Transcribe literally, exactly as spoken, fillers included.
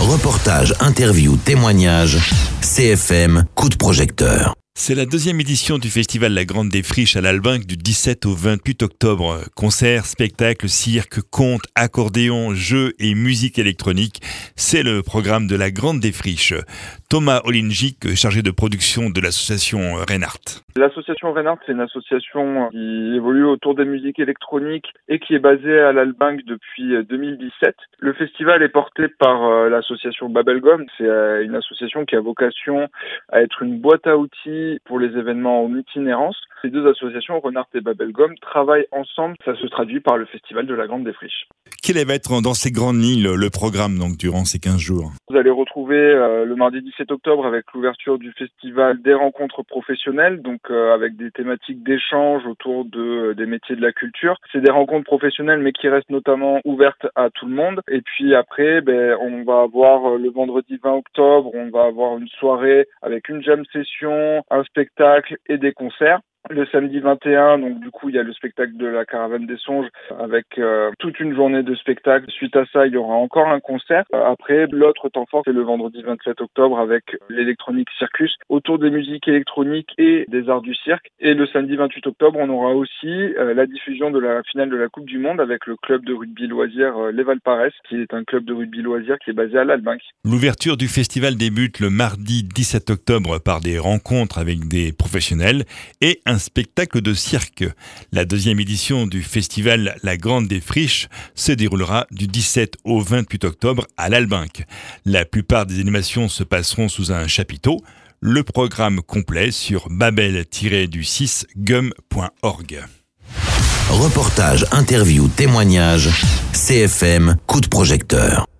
Reportage, interview, témoignage, C F M, coup de projecteur. C'est la deuxième édition du festival La Grande Défriche à l'Albinque du dix-sept au vingt-huit octobre. Concerts, spectacles, cirque, contes, accordéon, jeux et musique électronique. C'est le programme de La Grande Défriche. Thomas Olingic, chargé de production de l'association Reinhardt. L'association Reinhardt, c'est une association qui évolue autour des musiques électroniques et qui est basée à l'Albinque depuis deux mille dix-sept. Le festival est porté par l'association Babelgum. C'est une association qui a vocation à être une boîte à outils pour les événements en itinérance. Ces deux associations, Reinhardt et Babelgum, travaillent ensemble. Ça se traduit par le festival de la Grande Défriche. Quel va être dans ces grandes lignes le programme donc, durant ces quinze jours ? Vous allez retrouver euh, le mardi dix-sept octobre avec l'ouverture du festival des rencontres professionnelles, donc euh, avec des thématiques d'échange autour de, euh, des métiers de la culture. C'est des rencontres professionnelles mais qui restent notamment ouvertes à tout le monde. Et puis après, ben, on va avoir euh, le vendredi vingt octobre, on va avoir une soirée avec une jam session, un spectacle et des concerts. Le samedi vingt et un, donc du coup, il y a le spectacle de la Caravane des Songes avec euh, toute une journée de spectacle. Suite à ça, il y aura encore un concert. Euh, après, l'autre temps fort, c'est le vendredi vingt-sept octobre avec l'Electronic Circus autour des musiques électroniques et des arts du cirque. Et le samedi vingt-huit octobre, on aura aussi euh, la diffusion de la finale de la Coupe du Monde avec le club de rugby loisir euh, Les Valparaiso, qui est un club de rugby loisir qui est basé à l'Albinque. L'ouverture du festival débute le mardi dix-sept octobre par des rencontres avec des professionnels et un spectacle de cirque. La deuxième édition du festival La Grande Défriche se déroulera du dix-sept au vingt-huit octobre à l'Albinque. La plupart des animations se passeront sous un chapiteau. Le programme complet sur babel tiret du six gum point org. Reportage, interview, témoignage, C F M, coup de projecteur.